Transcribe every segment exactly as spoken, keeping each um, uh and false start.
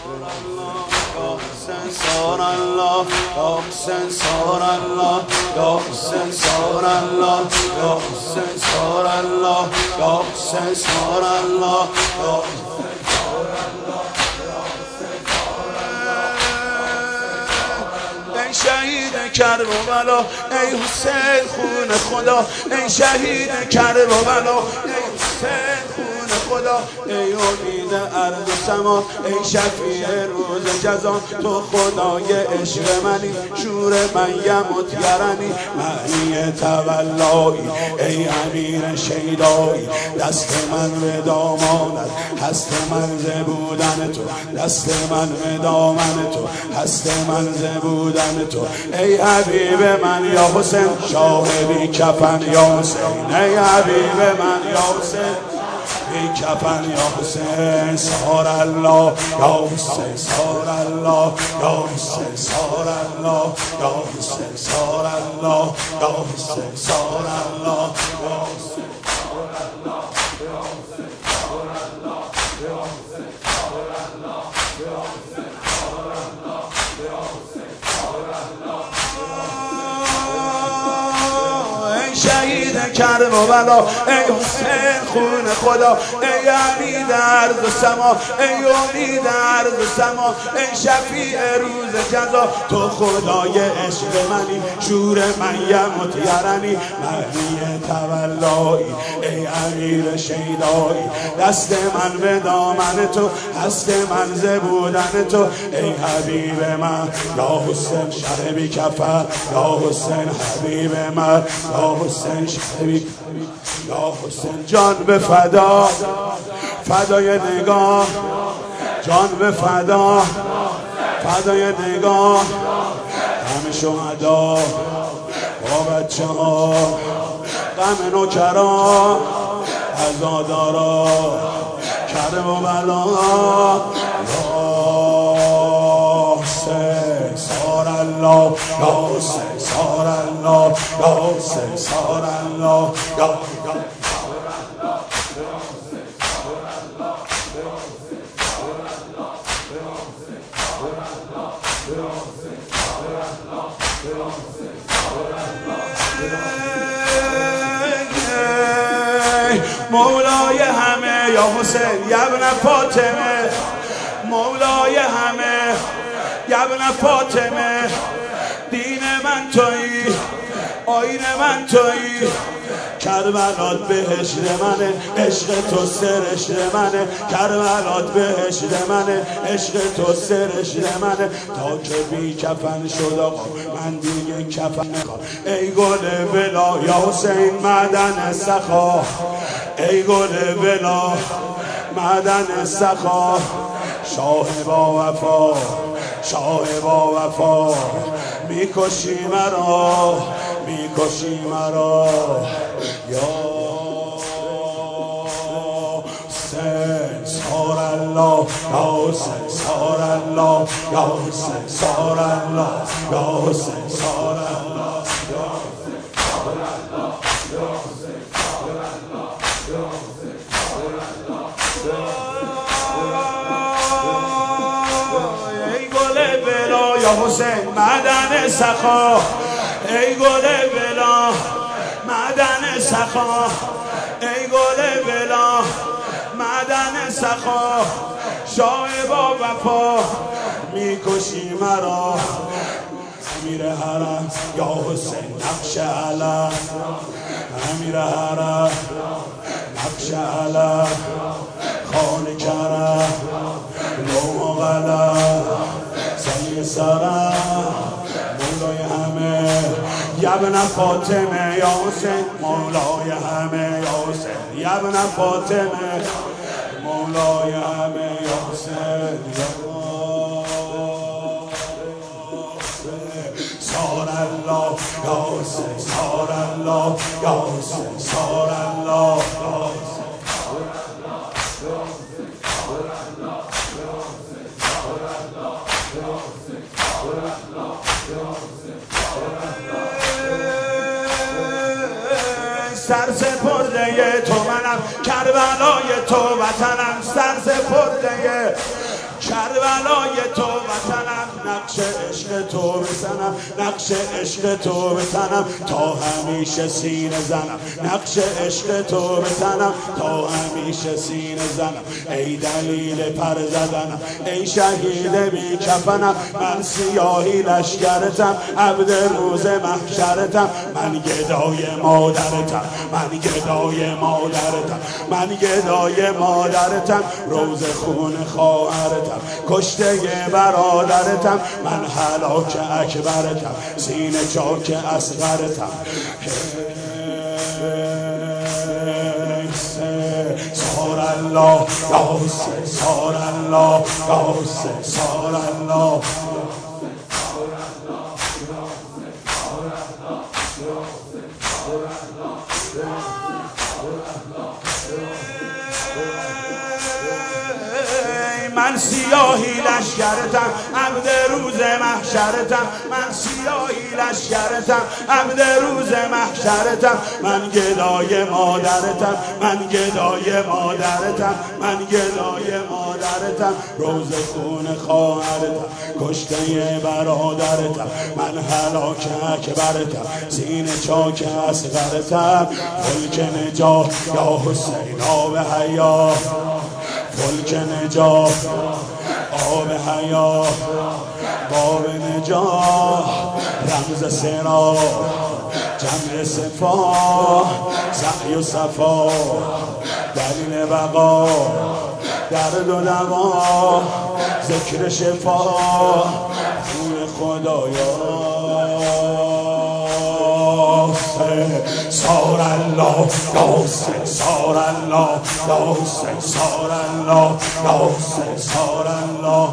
سنسار الله یا سنسار الله یا سنسار الله یا سنسار الله یا سنسار الله ای شهید کربلا ای حسین خون خدا ای شهید کربلا ای حسین خون خدا ای امید ارض و سما ای شفیع روز جزا تو خدای عشق منی شور من یمت یرنی معنی تولایی ای امیر شیدایی دست من به دامانت هست من ز بودن تو دست من به دامن تو هست من ز بودن تو ای حبیب من یا حسین شاه بی کفن یا حسین ای حبیب من یا حسین بی کفن یا حسین سار الله یا حسین سار الله یا حسین سار الله یا حسین سار الله یا حسین سار الله یا حسین سار الله یا حسین سار الله یا حسین سار الله یا حسین سار الله یا حسین سار الله ای شهید کربلا ای حسین خون خدا ای امید ارض و سما ای امید ارض و سما ای شفیع روز جزا تو خدای عشق منی شور من یمت یرنی معنی تولایی ای امیر شیدایی دست من به دامن تو هست من ز بودن تو ای حبیب من یا حسین شه بی کفن یا حسین حبیب من یا حسین شه بی یا حسین جان به فدا فدای نگاه جان به فدا فدای نگاه همه شهدا با بچه ها غم نوکرا عزادارا کرب و بلا یا حسین سار الله یا حسین سار الله یا حسین سار الله یا مولای همه یا حسین یبن فاطمه مولای همه یبن فاطمه دین من تویی آیین من تویی کربلات بهشت منه عشق تو سرشت منه کربلات بهشت منه عشق تو سرشت منه تا که بی کفن شد آقا من دیگه کفن نخوام ای گل بلا یا حسین معدن سخا ای گل بلا معدن سخا شاه با وفا شاه با وفا میکشی مرا میکشی مرا یا حسین سار الله یا حسین سار الله یا حسین سار الله یا حسین سار الله یا حسین سار الله یا حسین سار الله یا حسین سار الله ای گل بلا یا حسین معدن سخا ای گل بلا معدن سخا ای گل بلا معدن سخا شاه با وفا میکشی مرا امیر حرم یا حسین نقش علم امیر حرم نقش علم خان کرم لوح و قلم سنگ سرم مولای همه یبن فاطمه یا حسین مولای همه یا حسین یبن فاطمه مولای همه یا حسین سار الله یا حسین سار الله یا حسین سار الله یا حسین سر سپرده تو منم کربلای تو وطنم سر سپرده کربلای کربلای تو وطنم، نقش عشق تو بزنم، نقش عشق تو بزنم تا همیشه سینه زنم، نقش عشق تو بزنم تا همیشه سینه زنم. ای دلیل پر زدنم، ای شهید بی کفنم، من سیاهی لشکرتم، عبد روز محشرتم، من گدای مادرتم، من گدای مادرتم، من گدای مادرتم، روز خون خواهرتم، کشته برادرتم، من هلاک اکبرتم، سینه چاک اصغرتم. سار الله یا حسین، سار الله یا حسین، سار الله. من سیاهی لشکرتم، عبد روز محشرتم، من سیاهی لشکرتم، عبد روز محشرتم، من گدای مادرتم، من گدای مادرتم، من گدای مادرتم، روز خون خواهرتم، کشته برادرتم، من هلاک اکبرتم، سینه چاک اصغرتم. فلک نجات یا حسین آب حیات، فلک نجات آب حیات، باب نجات رمز سرا، جمع صفا، سعی و صفا، دلیل بقا، درد و دوا، ذکر شفا، خون خدایا. سار الله یا حسین، سار الله یا حسین، سار الله یا حسین، سار الله.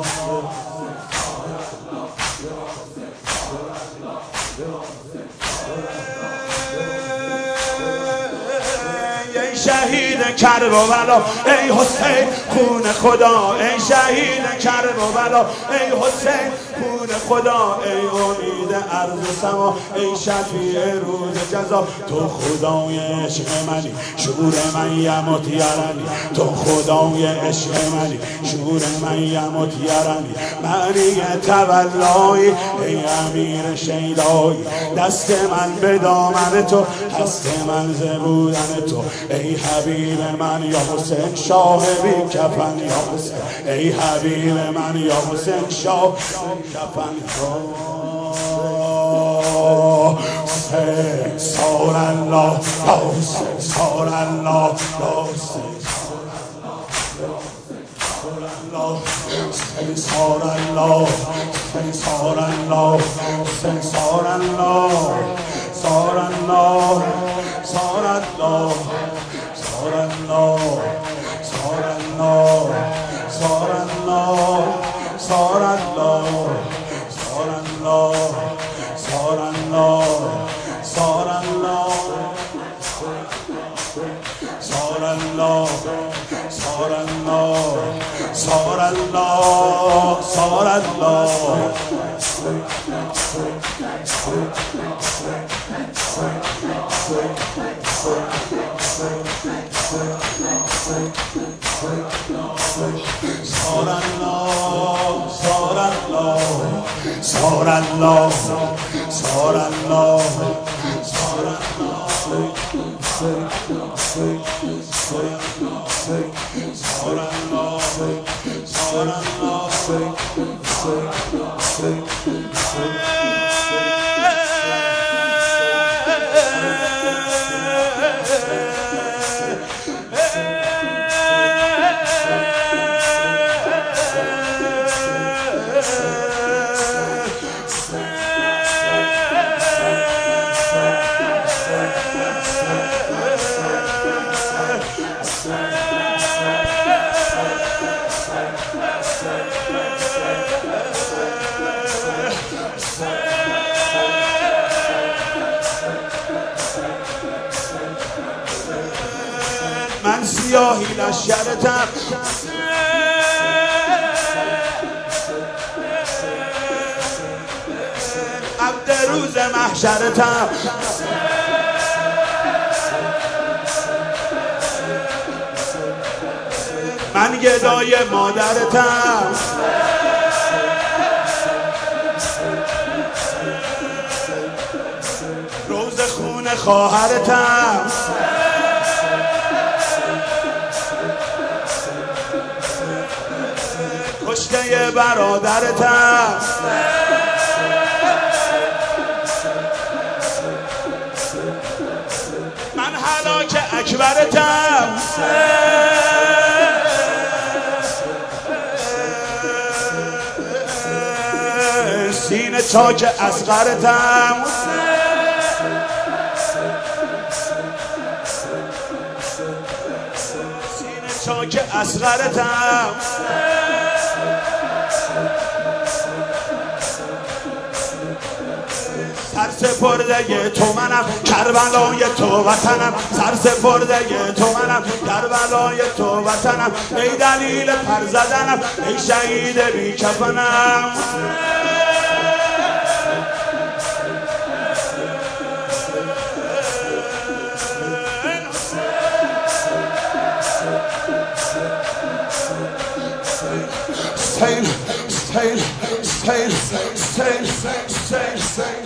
ای شهید کرب و بلا، ای حسین خون خدا، ای شهید کرب و بلا، ای حسین خون خدا، ای امید عرض و سما، ای شفیع روز جزا. تو خدای عشق منی، شور من یمت یرنی، تو خدای عشق منی، شور من یمت یرنی، معنی تولایی، ای امیر شیدایی، دست من به دامن تو، هست من زبودن تو، ای حبیب من یا حسین شاه بی کفن یا حسین، ای حبیب من یا حسین شاه کفن. سار الله یا حسین، سار الله یا حسین، سار الله، سار الله، سار الله، سار الله، سار الله، سار الله، سار الله، سار الله، سار الله، سار الله، سار الله، سار الله، سار الله، سار الله، سار الله، سار الله. سار الله، سار الله، سار الله، سار الله، سار الله، سار الله، سار الله. من سیاهی لشکرتم، عبد روز محشرتم، من گدای مادرتم، خواهرتم، کشته برادرتم، من هلاک اکبرتم، سینه چاک اصغرتم، سینه چاک اصغرتم، سرسپرده تو منم، کربلای تو وطنم، سرسپرده تو منم، کربلای تو وطنم، ای دلیل پر زدنم، ای شهید بی کفنم. Stain, stain, stain, stain, stain, stain,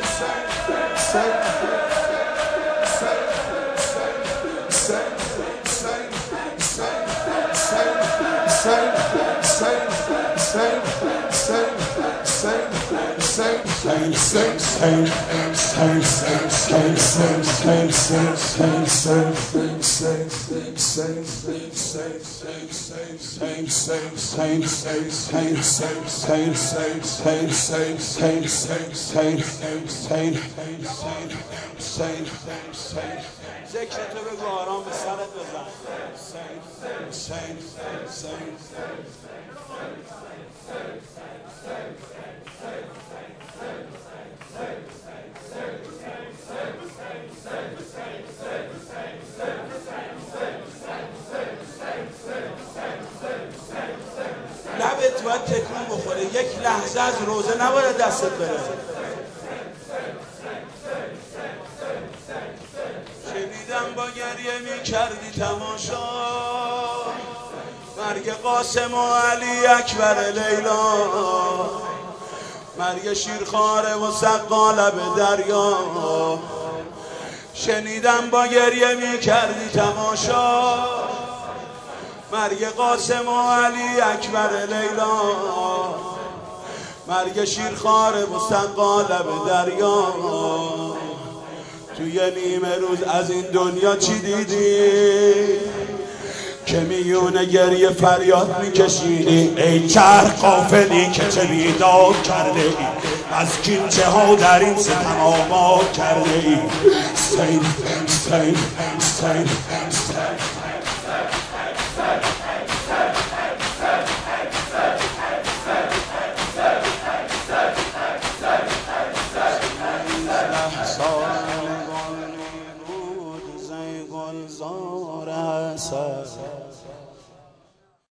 ذکر تو بگو آرام به سرت بزن. لبت باید تکون بخوره، یک لحظه از روزه نباید دستت بره. شنیدم با گریه می کردی تماشا، مرگ قاسم و علی اکبر لیلا، مرگ شیرخواره و سقا لب دریا. شنیدم با گریه می کردی تماشا، مرگ قاسم و علی اکبر لیلا، مرگ شیرخواره و سقا لب دریا. توی نیمه روز از این دنیا چی دیدی که میونه گریه فریاد میکشیدی؟ ای چرخ غافلی که چه بیداد کرده ای، از کینچه ها در این ستم آباد کرده ای. سین سین سین سین